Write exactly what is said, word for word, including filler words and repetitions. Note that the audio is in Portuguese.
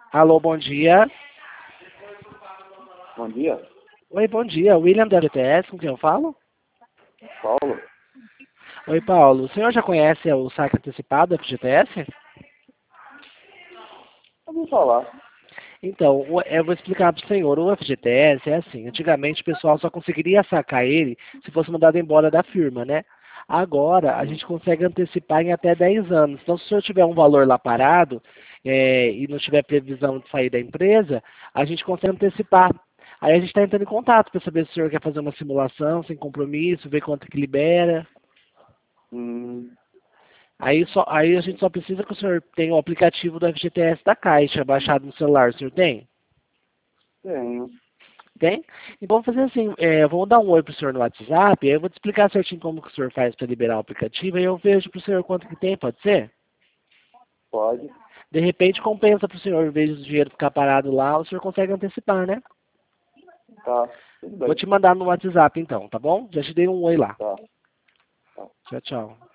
Alô, bom dia. Bom dia, Oi, bom dia. William da F G T S, com quem eu falo? Paulo. Oi, Paulo. O senhor já conhece o saque antecipado da F G T S? Vamos falar. Então, o- eu vou explicar para o senhor. O F G T S é assim. Antigamente o pessoal só conseguiria sacar ele se fosse mandado embora da firma, né? Agora, a gente consegue antecipar em até dez anos. Então, se o senhor tiver um valor lá parado é, e não tiver previsão de sair da empresa, a gente consegue antecipar. Aí a gente está entrando em contato para saber se o senhor quer fazer uma simulação sem compromisso, ver quanto que libera. Hum, Aí, só, aí a gente só precisa que o senhor tenha o aplicativo do F G T S da Caixa baixado no celular. O senhor tem? tenho. Tem? Então vamos fazer assim, é, vamos dar um oi pro senhor no WhatsApp, aí eu vou te explicar certinho como que o senhor faz para liberar o aplicativo, aí eu vejo pro senhor quanto que tem, pode ser? Pode. De repente compensa pro senhor, em vez do dinheiro ficar parado lá, o senhor consegue antecipar, né? Tá. Tudo Vou bem. te mandar no WhatsApp então, tá bom? Já te dei um oi lá. Tá. Tá. Tchau, tchau.